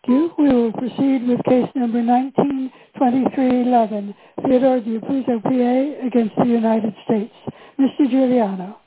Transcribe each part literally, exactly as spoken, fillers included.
you. We will proceed with case number nineteen twenty-three eleven, Theodore D'Abruzzo, P A, against the United States. Mister Giuliano.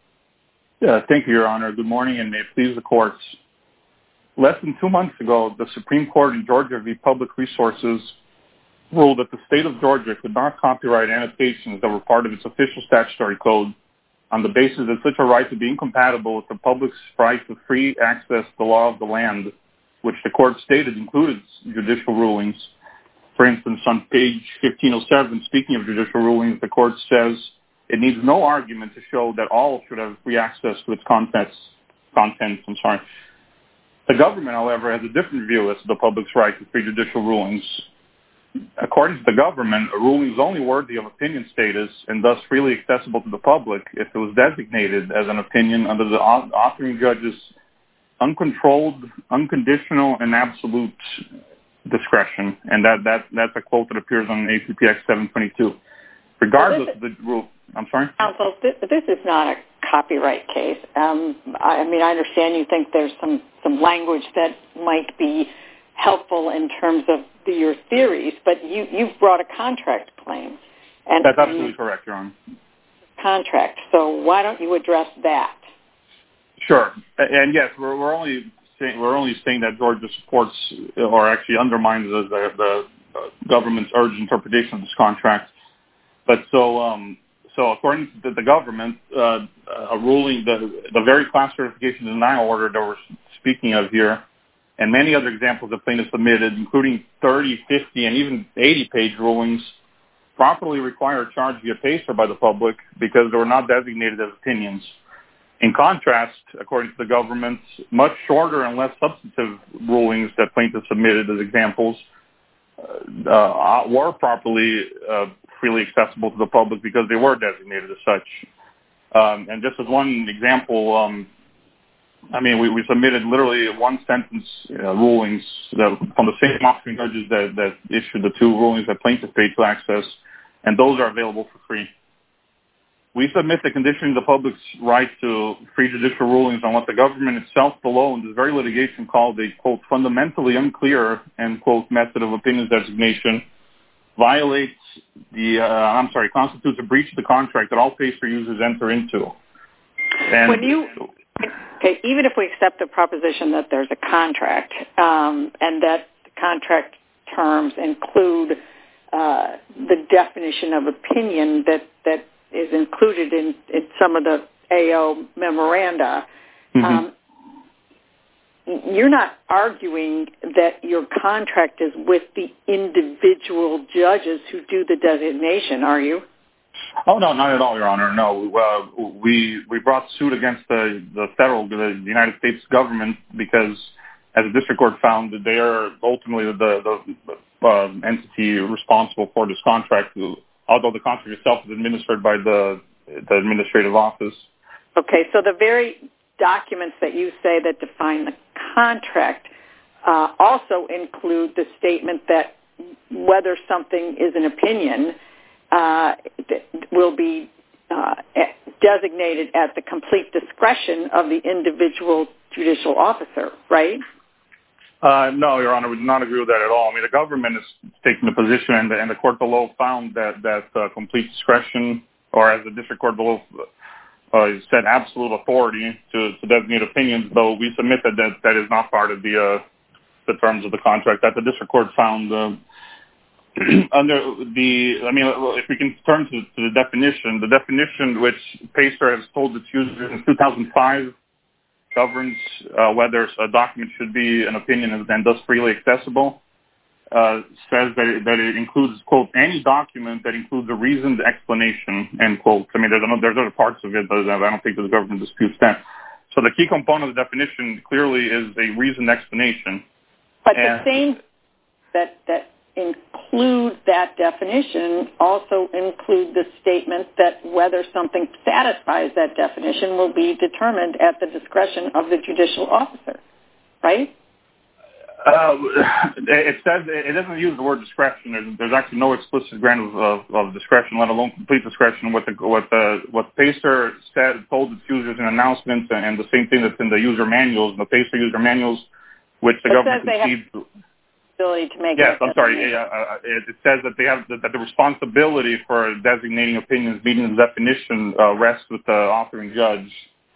Yeah, thank you, Your Honor. Good morning, and may it please the courts. Less than two months ago, the Supreme Court in Georgia v. Public Resources ruled that the state of Georgia could not copyright annotations that were part of its official statutory code on the basis that such a right would be incompatible with the public's right to free access to the law of the land, which the court stated included judicial rulings. For instance, on page fifteen oh seven, speaking of judicial rulings, the court says it needs no argument to show that all should have free access to its contents. contents I'm sorry. The government, however, has a different view as to the public's right to free judicial rulings. According to the government, a ruling is only worthy of opinion status and thus freely accessible to the public if it was designated as an opinion under the authoring judge's uncontrolled, unconditional, and absolute discretion. And that, that that's a quote that appears on A P P X seven twenty-two. Regardless of the rule, I'm sorry? Counsel, this, this is not a copyright case. Um, I, I mean, I understand you think there's some, some language that might be helpful in terms of the, your theories, but you, you've brought a contract claim. And, That's absolutely correct, Your Honor. Contract. So why don't you address that? Sure. And yes, we're, we're only saying, we're only saying that Georgia supports or actually undermines the, the, the government's urged interpretation of this contract. But so, um, so according to the government, uh, a ruling, the, the very class certification denial order that we're speaking of here, and many other examples that plaintiffs submitted, including thirty, fifty, and even eighty-page rulings, properly require a charge via PACER by the public because they were not designated as opinions. In contrast, according to the government, much shorter and less substantive rulings that plaintiffs submitted as examples uh, uh, were properly uh, freely accessible to the public because they were designated as such. Um, and just as one example, um, I mean, we, we submitted literally one-sentence uh, rulings that, from the same offering judges that, that issued the two rulings that plaintiffs paid to access, and those are available for free. We submit the conditioning the public's right to free judicial rulings on what the government itself below in this very litigation called a, quote, fundamentally unclear, end quote, method of opinions designation violates the, uh, I'm sorry, constitutes a breach of the contract that all PACER users enter into. And when you, okay, even if we accept the proposition that there's a contract um, and that the contract terms include uh, the definition of opinion that, that is included in, in some of the A O memoranda, mm-hmm. um, you're not arguing that your contract is with the individual judges who do the designation, are you? Oh, no, not at all, Your Honor. No, uh, we we brought suit against the, the federal, the United States government because, as the district court found, that they are ultimately the, the uh, entity responsible for this contract, although the contract itself is administered by the, the administrative office. Okay, so the very documents that you say that define the contract uh, also include the statement that whether something is an opinion uh, will be uh, designated at the complete discretion of the individual judicial officer, right? Uh, no, Your Honor, we do not agree with that at all. I mean, the government is taking the position, and the, and the court below found that, that uh, complete discretion, or as the district court below uh, said, absolute authority to, to designate opinions, though we submit that, that that is not part of the uh, the terms of the contract that the district court found uh, under the, I mean, if we can turn to, to the definition, the definition which PACER has told its users in two thousand five governs uh, whether a document should be an opinion and thus freely accessible, uh, says that it, that it includes, quote, any document that includes a reasoned explanation, end quote. I mean, there's, another, there's other parts of it, but I don't think that the government disputes that. So the key component of the definition clearly is a reasoned explanation. But and, the same that that include that definition also include the statement that whether something satisfies that definition will be determined at the discretion of the judicial officer, right? Uh, it says it doesn't use the word discretion. There's, there's actually no explicit grant of, of, of discretion, let alone complete discretion. What the what the what PACER said told its users in announcements, and the same thing that's in the user manuals. The PACER user manuals which the it government says concedes. They have ability to make yes, I'm sorry. It, uh, it, it says that they have that the responsibility for designating opinions meeting the definition uh, rests with the authoring judge.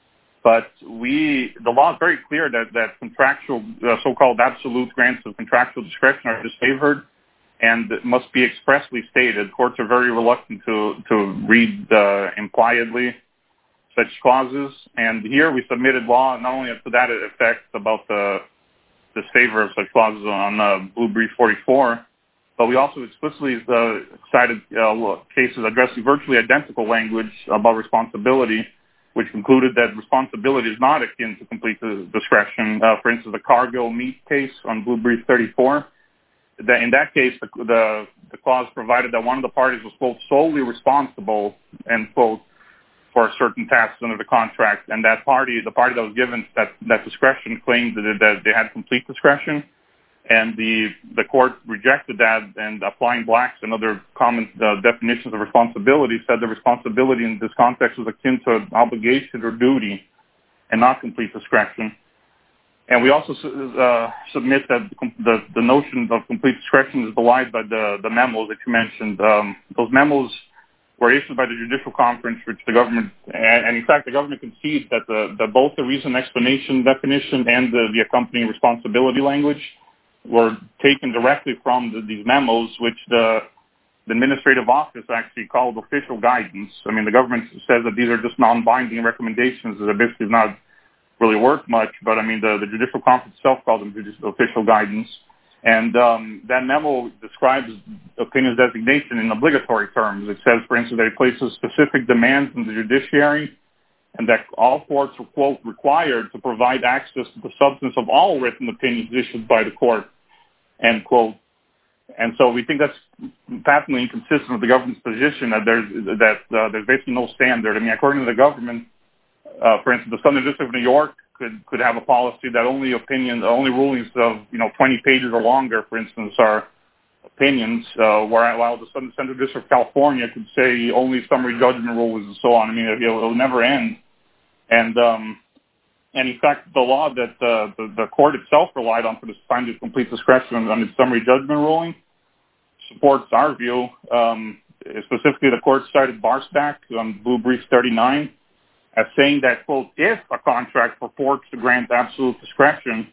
But we, the law is very clear that that contractual, uh, so-called absolute grants of contractual discretion are disfavored and must be expressly stated. Courts are very reluctant to to read uh, impliedly such clauses. And here we submitted law not only to that effect about the disfavor of such clauses on uh, Blue Brief forty-four, but we also explicitly uh, cited uh, cases addressing virtually identical language about responsibility, which concluded that responsibility is not akin to complete discretion. Uh, for instance, the Cargill Meat case on Blue Brief thirty-four. That in that case, the, the, the clause provided that one of the parties was, quote, solely responsible, end quote, for certain tasks under the contract, and that party, the party that was given that, that discretion, claimed that, that they had complete discretion, and the the court rejected that, and applying Black's and other common uh, definitions of responsibility said the responsibility in this context was akin to an obligation or duty and not complete discretion. And we also uh, submit that the, the notion of complete discretion is belied by the, the memos that you mentioned. Um, those memos were issued by the Judicial Conference, which the government, and in fact the government concedes that, the, that both the reason explanation definition and the, the accompanying responsibility language were taken directly from the, these memos, which the, the administrative office actually called official guidance. I mean, the government says that these are just non-binding recommendations that basically not really worth much, but I mean, the, the Judicial Conference itself calls them official guidance. And um, that memo describes opinions designation in obligatory terms. It says, for instance, that it places specific demands on the judiciary and that all courts are, quote, required to provide access to the substance of all written opinions issued by the court, end quote. And so we think that's patently inconsistent with the government's position that there's, that, uh, there's basically no standard. I mean, according to the government, uh, for instance, the Southern District of New York could, could have a policy that only opinions, only rulings of, you know, twenty pages or longer, for instance, are opinions, uh, where, while the Southern Central District of California could say only summary judgment rulings and so on. I mean, it'll, it'll never end. And, um, and in fact, the law that uh, the, the court itself relied on for this finding of complete discretion on its summary judgment ruling supports our view. Um, specifically, the court cited Barstack on Blue Brief thirty-nine as saying that, quote, if a contract purports to grant absolute discretion,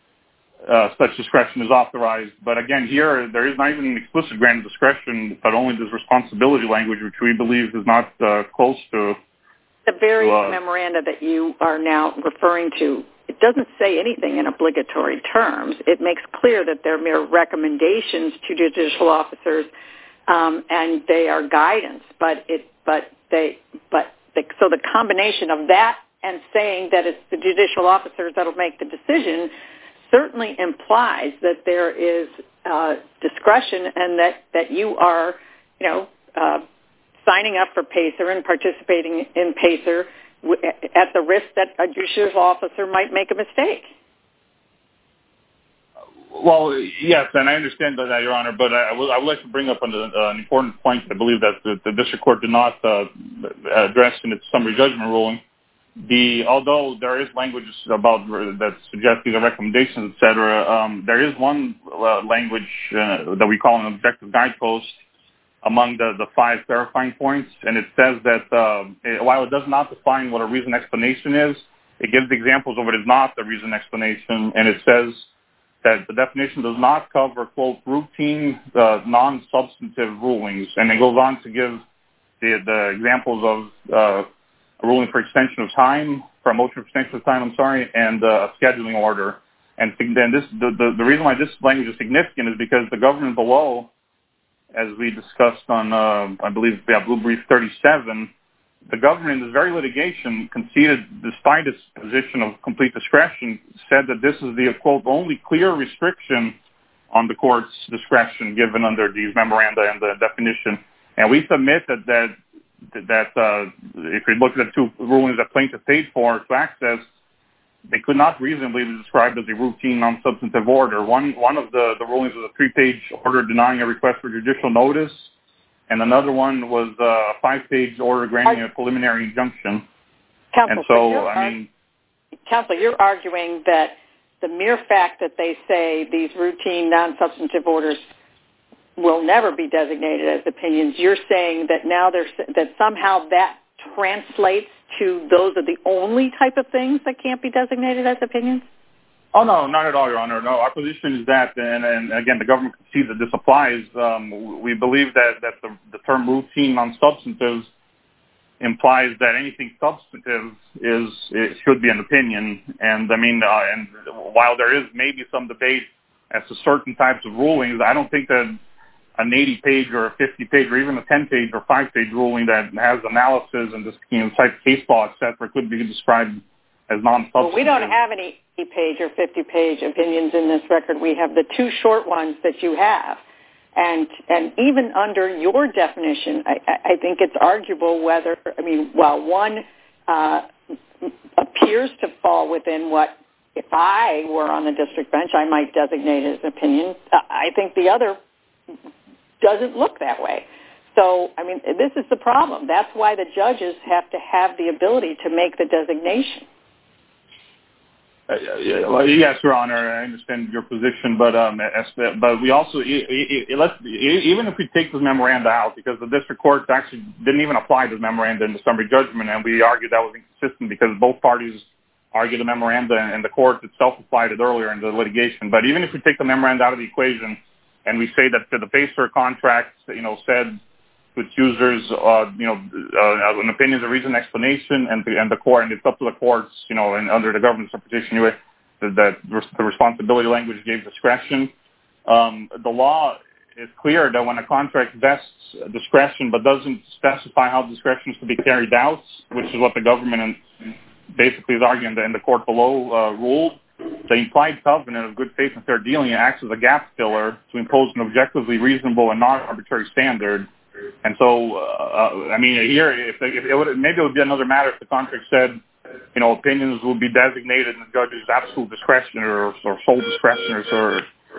uh, such discretion is authorized. But again, here, there is not even an explicit grant of discretion, but only this responsibility language, which we believe is not uh, close to the very to, uh, memoranda that you are now referring to. It doesn't say anything in obligatory terms. It makes clear that they're mere recommendations to judicial officers, um, and they are guidance. But it, but they, but the, so the combination of that and saying that it's the judicial officers that'll make the decision certainly implies that there is uh, discretion and that that you are, you know, uh, signing up for PACER and participating in PACER at the risk that a judicial officer might make a mistake. Well, yes, and I understand that, Your Honor, but I, I, would, I would like to bring up an, uh, an important point I believe that the, the district court did not uh, address in its summary judgment ruling. The although there is language about that suggests these are recommendations, et cetera, um, there is one uh, language uh, that we call an objective guidepost among the, the five clarifying points, and it says that uh, it, while it does not define what a reason explanation is, it gives examples of what is not the reason explanation, and it says that the definition does not cover, quote, routine, uh, non-substantive rulings, and it goes on to give the, the examples of uh, a ruling for extension of time, for a motion for extension of time, I'm sorry, and uh, a scheduling order. And then this, the, the, the reason why this language is significant is because the government below, as we discussed on, uh, I believe, yeah, Blue Brief thirty-seven, the government in this very litigation conceded, despite its position of complete discretion, said that this is the, quote, only clear restriction on the court's discretion given under these memoranda and the definition. And we submit that, that, that uh, if we look at the two rulings that plaintiff paid for to access, they could not reasonably be described as a routine non-substantive order. One one of the, the rulings was a three-page order denying a request for judicial notice, and another one was a five-page order granting a preliminary injunction. Counsel, and so, so I mean... Counsel, you're arguing that the mere fact that they say these routine non-substantive orders will never be designated as opinions, you're saying that now there's that somehow that translates to those are the only type of things that can't be designated as opinions? Oh, no, not at all, Your Honor. No, our position is that, and, and again, the government concedes that this applies. Um, we believe that, that the, the term routine non-substantive implies that anything substantive is it should be an opinion. And, I mean, uh, and while there is maybe some debate as to certain types of rulings, I don't think that an eighty-page or a fifty-page or even a ten-page or five-page ruling that has analysis and this, you know, type of case law, et cetera, could be described as non-substantive. Well, we don't have any eighty-page or fifty-page opinions in this record. We have the two short ones that you have. And and even under your definition, I, I think it's arguable whether, I mean, while one uh, appears to fall within what, if I were on the district bench, I might designate as an opinion, I think the other doesn't look that way. So, I mean, this is the problem. That's why the judges have to have the ability to make the designation. Uh, yeah, well, yes, Your Honor, I understand your position, but um, as, but we also, it, it, it, let's, even if we take this memoranda out, because the district court actually didn't even apply this memoranda in the summary judgment, and we argued that was inconsistent because both parties argued the memoranda, and the court itself applied it earlier in the litigation. But even if we take the memoranda out of the equation, and we say that the PACER contract, you know, said to its users, uh, you know, uh, an opinion is a reason explanation, and the, and the court, and it's up to the courts, you know, and under the government's interpretation, anyway, that the responsibility language gave discretion. Um, the law is clear that when a contract vests discretion but doesn't specify how discretion is to be carried out, which is what the government basically is arguing in the court below uh, ruled, the implied covenant of good faith and fair dealing acts as a gap filler to impose an objectively reasonable and non-arbitrary standard. And so, uh, I mean, here, if, they, if it would, maybe it would be another matter if the contract said, you know, opinions will be designated in the judge's absolute discretion or, or sole discretion, or.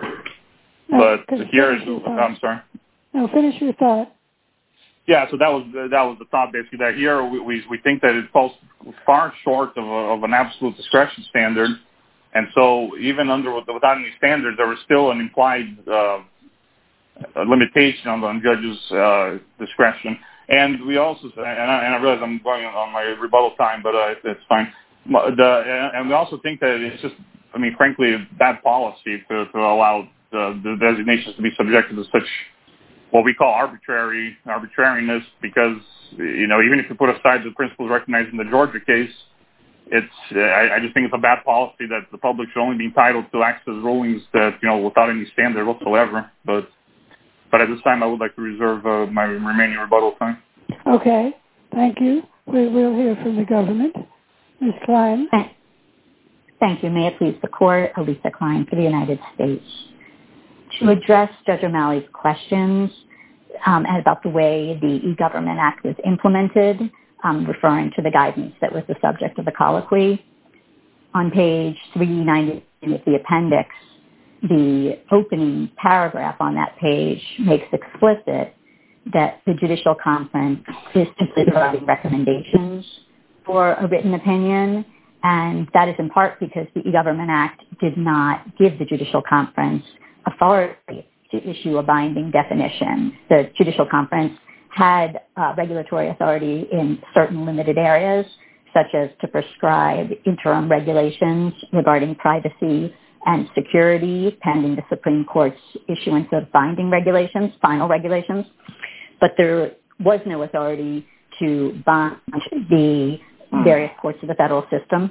No, but here, is, I'm sorry. No, finish your thought. Yeah, so that was that was the thought basically. That here we we, we think that it falls far short of, a, of an absolute discretion standard. And so even under without any standards, there was still an implied uh, limitation on the judge's uh, discretion. And we also, and I, and I realize I'm going on my rebuttal time, but uh, it's fine. The, and we also think that it's just, I mean, frankly, bad policy to, to allow the, the designations to be subjected to such what we call arbitrary arbitrariness, because, you know, even if you put aside the principles recognized in the Georgia case, it's I, I just think it's a bad policy that the public should only be entitled to access rulings that, you know, without any standard whatsoever. But but at this time, I would like to reserve uh, my remaining rebuttal time. Okay, thank you. We will hear from the government. Miz Klein. Thank you. May it please the court, Elisa Klein for the United States. To address Judge O'Malley's questions um, about the way the E-Government Act was implemented, Um, referring to the guidance that was the subject of the colloquy. On page three ninety of the appendix, the opening paragraph on that page makes explicit that the Judicial Conference is simply providing recommendations for a written opinion, and that is in part because the E-Government Act did not give the Judicial Conference authority to issue a binding definition. The Judicial Conference had uh, regulatory authority in certain limited areas, such as to prescribe interim regulations regarding privacy and security pending the Supreme Court's issuance of binding regulations, final regulations. But there was no authority to bind the various courts of the federal system.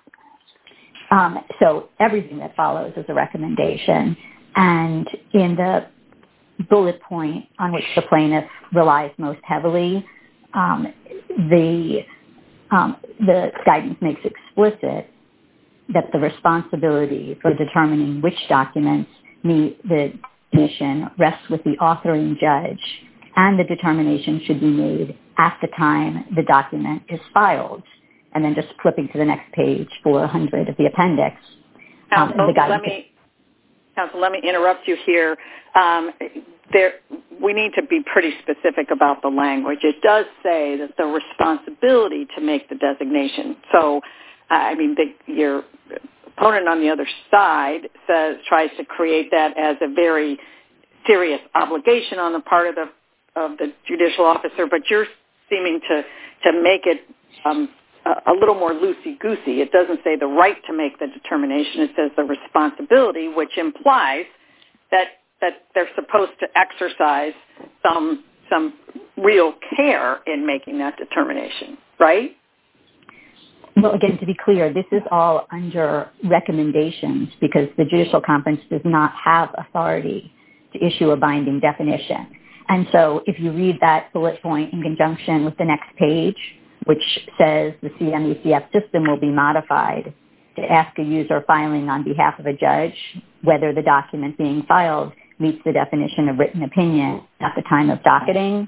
Um, so everything that follows is a recommendation. And in the bullet point on which the plaintiff relies most heavily, um, the um, the guidance makes explicit that the responsibility for determining which documents meet the definition rests with the authoring judge, and the determination should be made at the time the document is filed. And then just flipping to the next page, four hundred of the appendix. Um, um, the guidance let me, Counsel, let me interrupt you here. Um, there, we need to be pretty specific about the language. It does say that the responsibility to make the designation. So, uh, I mean, the, your opponent on the other side says tries to create that as a very serious obligation on the part of the of the judicial officer, but you're seeming to to make it um, a, a little more loosey-goosey. It doesn't say the right to make the determination. It says the responsibility, which implies that that they're supposed to exercise some some real care in making that determination, right? Well, again, to be clear, this is all under recommendations because the Judicial Conference does not have authority to issue a binding definition. And so if you read that bullet point in conjunction with the next page, which says the C M E C F system will be modified to ask a user filing on behalf of a judge whether the document being filed meets the definition of written opinion at the time of docketing.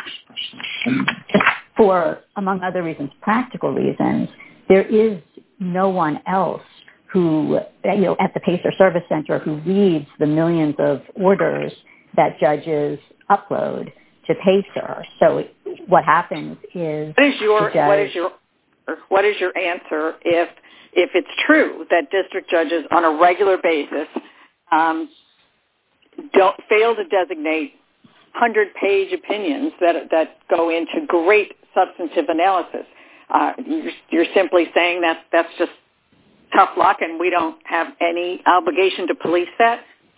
For, among other reasons, practical reasons, there is no one else who, you know, at the PACER Service Center who reads the millions of orders that judges upload to PACER. So what happens is, what is your judge, what is your what is your answer if if it's true that district judges on a regular basis um, don't fail to designate hundred-page opinions that that go into great substantive analysis? Uh, you're, you're simply saying that that's just tough luck, and we don't have any obligation to police that?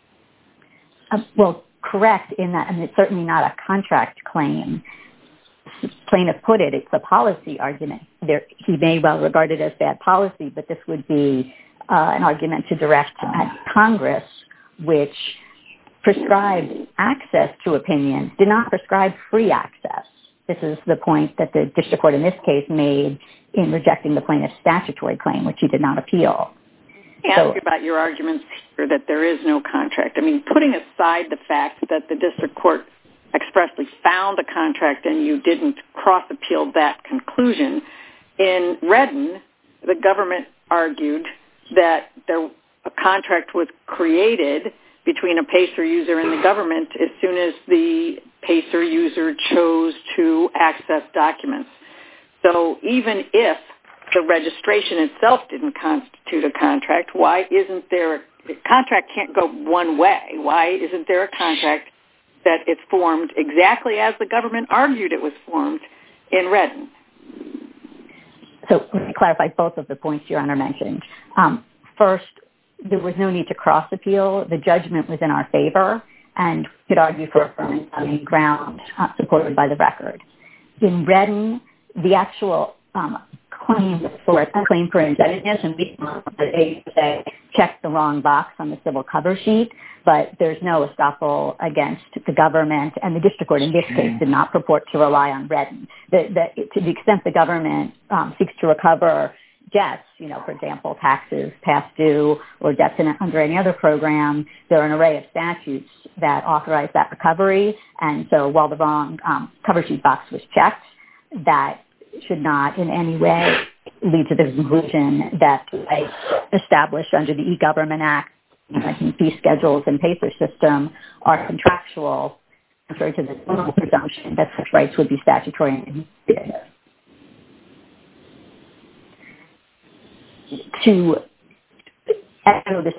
Uh, well, correct in that, and it's certainly not a contract claim. Plaintiff put it, it's a policy argument. There, he may well regard it as bad policy, but this would be uh, an argument to direct at Congress, which prescribed access to opinions, did not prescribe free access. This is the point that the district court in this case made in rejecting the plaintiff's statutory claim, which he did not appeal. Let me so, ask you about your arguments here that there is no contract. I mean, putting aside the fact that the district court expressly found a contract and you didn't cross-appeal that conclusion, in Redden, the government argued that there, a contract was created between a PACER user and the government as soon as the PACER user chose to access documents. So even if the registration itself didn't constitute a contract, why isn't there a, a contract can't go one way? Why isn't there a contract that it's formed exactly as the government argued it was formed in Redden? So let me clarify both of the points Your Honor mentioned. Um, first, there was no need to cross-appeal. The judgment was in our favor, and we could argue for affirmance on any ground uh, supported by the record. In Redden, the actual um, claim for a claim for indebtedness, and we they say check the wrong box on the civil cover sheet, but there's no estoppel against the government, and the district court in this case did not purport to rely on Redden. The, the, to the extent the government um, seeks to recover debts, you know, for example, taxes past due or debts in, under any other program, there are an array of statutes that authorize that recovery. And so while the wrong um, cover sheet box was checked, that should not in any way lead to the conclusion that rights established under the E-Government Act, like fee schedules and PACER system, are contractual, contrary to the normal presumption that such rights would be statutory and administrative. To echo this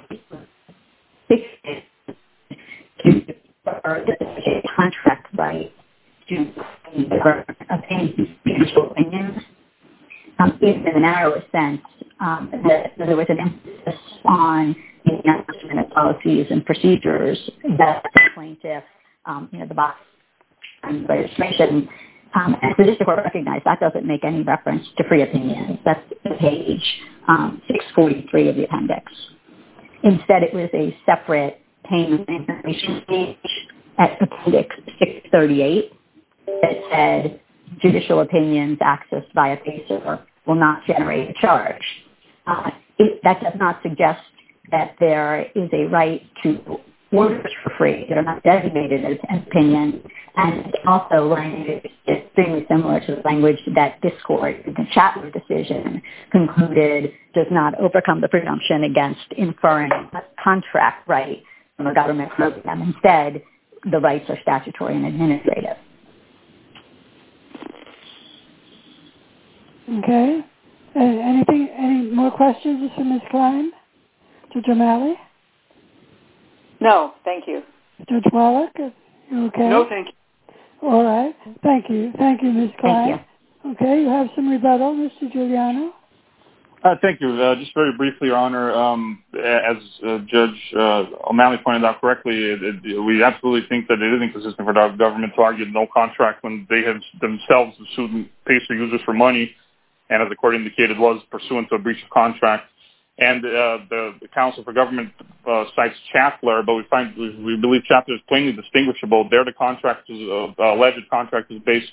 to contract right to obtain judicial opinions, um, in the narrowest sense, um, that there was an emphasis on the enactment of policies and procedures that the plaintiff, um, you know, the box and registration. Um, and the district court recognized that doesn't make any reference to free opinions. That's page um, six forty-three of the appendix. Instead, it was a separate payment information page at appendix six thirty-eight that said judicial opinions accessed via PACER will not generate a charge. Uh, it, that does not suggest that there is a right to orders for free that are not designated as an opinion, and also language is extremely similar to the language that this court, in the Chatler decision, concluded does not overcome the presumption against inferring a contract right from a government program. Instead, the rights are statutory and administrative. Okay. Uh, anything? Any more questions for Miz Klein? Judge O'Malley? No, thank you. Judge Wallach, are you okay? No, thank you. All right. Thank you. Thank you, Miz Klein. Thank you. Okay, you have some rebuttal, Mister Giuliano? Uh, thank you. Uh, just very briefly, Your Honor, um, as uh, Judge uh, O'Malley pointed out correctly, it, it, we absolutely think that it is inconsistent for the government to argue no contract when they have themselves sued Pacer users for money, and as the court indicated, was pursuant to a breach of contract. And uh, the, the Council for Government uh, cites Chapler, but we find we, we believe Chapler is plainly distinguishable. There, the contract is uh, the alleged contract is based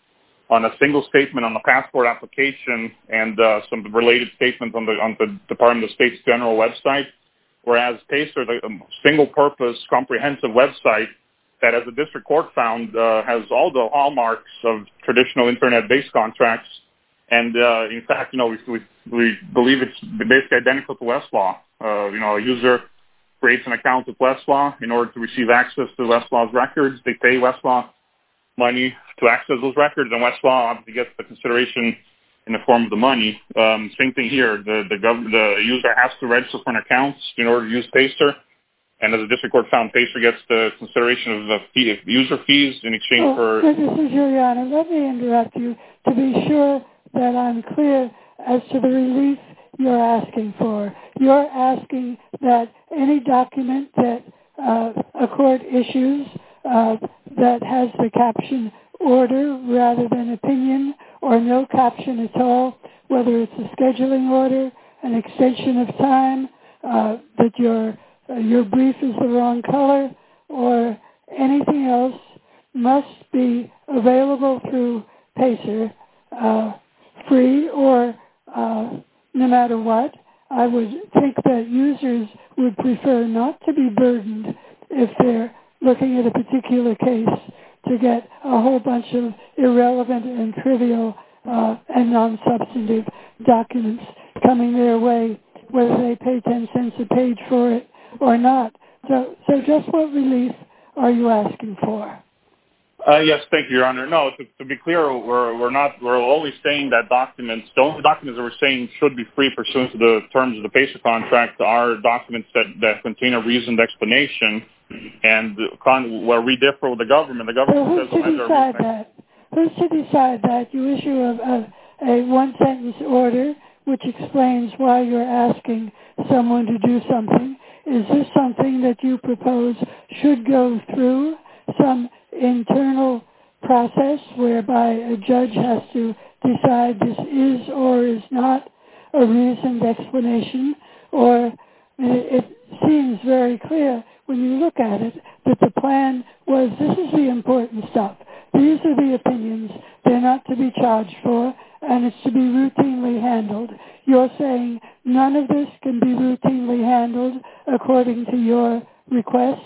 on a single statement on the passport application and uh, some related statements on the on the Department of State's general website, whereas Pacer, the um, single-purpose, comprehensive website that, as the district court found, uh, has all the hallmarks of traditional Internet-based contracts. And, uh, in fact, you know, we, we, we believe it's basically identical to Westlaw. Uh, you know, a user creates an account with Westlaw in order to receive access to Westlaw's records. They pay Westlaw money to access those records, and Westlaw obviously gets the consideration in the form of the money. Um, same thing here. The the, gov- the user has to register for an account in order to use Pacer. And as the district court found, Pacer gets the consideration of the fee, of user fees in exchange oh, for... Mister Giuliano, let me interrupt you to be sure that I'm clear as to the relief you're asking for. You're asking that any document that uh, a court issues uh, that has the caption order rather than opinion, or no caption at all, whether it's a scheduling order, an extension of time, uh, that your uh, your brief is the wrong color, or anything else, must be available through Pacer, uh, free or uh, no matter what. I would think that users would prefer not to be burdened if they're looking at a particular case to get a whole bunch of irrelevant and trivial uh, and non-substantive documents coming their way, whether they pay ten cents a page for it or not. So, so just what relief are you asking for? Uh, yes, thank you, Your Honor. No, to, to be clear, we're we're not we're only saying that documents, the only documents that we're saying should be free pursuant to the terms of the Pacer contract are documents that, that contain a reasoned explanation, and con, where we differ with the government. The government so who's says to decide that? Who's to decide that? You issue a, a, a one-sentence order which explains why you're asking someone to do something. Is this something that you propose should go through some internal process whereby a judge has to decide this is or is not a reasoned explanation? Or it seems very clear when you look at it that the plan was, this is the important stuff. These are the opinions. They're not to be charged for, and it's to be routinely handled. You're saying none of this can be routinely handled according to your request?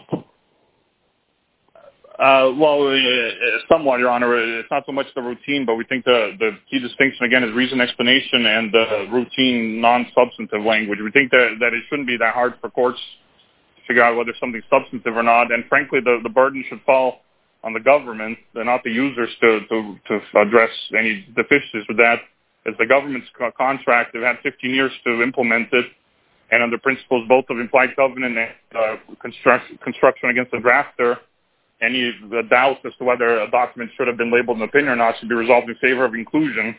Uh, well, uh, somewhat, Your Honor. It's not so much the routine, but we think the, the key distinction, again, is reasoned explanation and the routine, non-substantive language. We think that, that it shouldn't be that hard for courts to figure out whether something's substantive or not, and frankly, the, the burden should fall on the government and not the users to, to, to address any deficiencies with that. It's the government's contract. They've had fifteen years to implement it, and under principles both of implied covenant and uh, construct, construction against the drafter, any doubt as to whether a document should have been labeled an opinion or not should be resolved in favor of inclusion.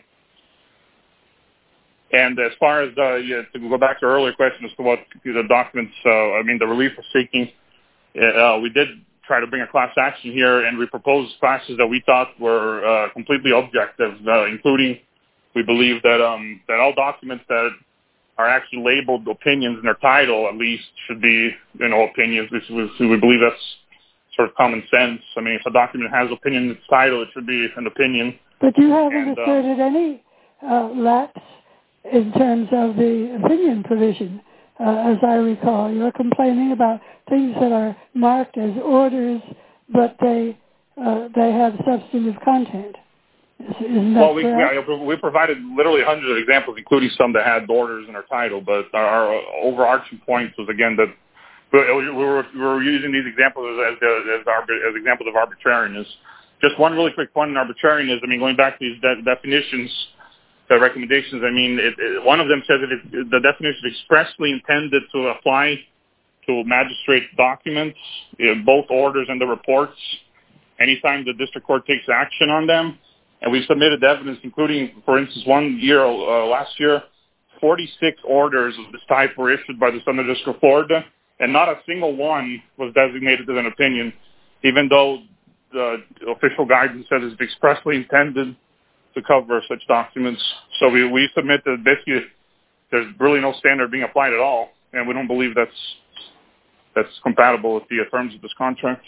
And as far as the, yeah, to go back to your earlier question as to what the documents, uh, I mean, the relief we're seeking, uh, we did try to bring a class action here, and we proposed classes that we thought were uh, completely objective, uh, including we believe that um, that all documents that are actually labeled opinions in their title, at least, should be, you know, opinions. We, we believe that's sort of common sense. I mean, if a document has opinion in its title, it should be an opinion. But you haven't and, asserted uh, any uh, lapse in terms of the opinion provision. Uh, as I recall, you're complaining about things that are marked as orders, but they uh, they have substantive content. Isn't that well, we, correct? we, we provided literally hundreds of examples, including some that had orders in their title, but our, our overarching point was, again, that we were, we were using these examples as, as, as examples of arbitrariness. Just one really quick point on arbitrariness. I mean, going back to these de- definitions, the recommendations. I mean, it, it, one of them says that it, the definition is expressly intended to apply to magistrate documents, you know, both orders and the reports, anytime the district court takes action on them. And we've submitted evidence, including, for instance, one year, uh, last year, forty-six orders of this type were issued by the Southern District of Florida, and not a single one was designated as an opinion, even though the official guidance says it's expressly intended to cover such documents. So we, we submit that basically there's really no standard being applied at all, and we don't believe that's that's compatible with the terms of this contract.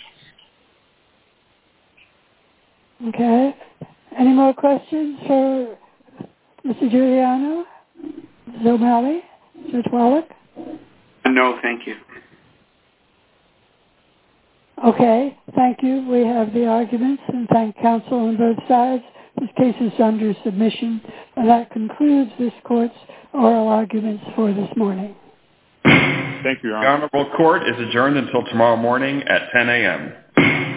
Okay. Any more questions for Mister Giuliano, Miz O'Malley, Judge Wallach? No, thank you. Okay, thank you. We have the arguments, and thank counsel on both sides. This case is under submission, and that concludes this court's oral arguments for this morning. Thank you, Your Honor. The Honorable Court is adjourned until tomorrow morning at ten a.m.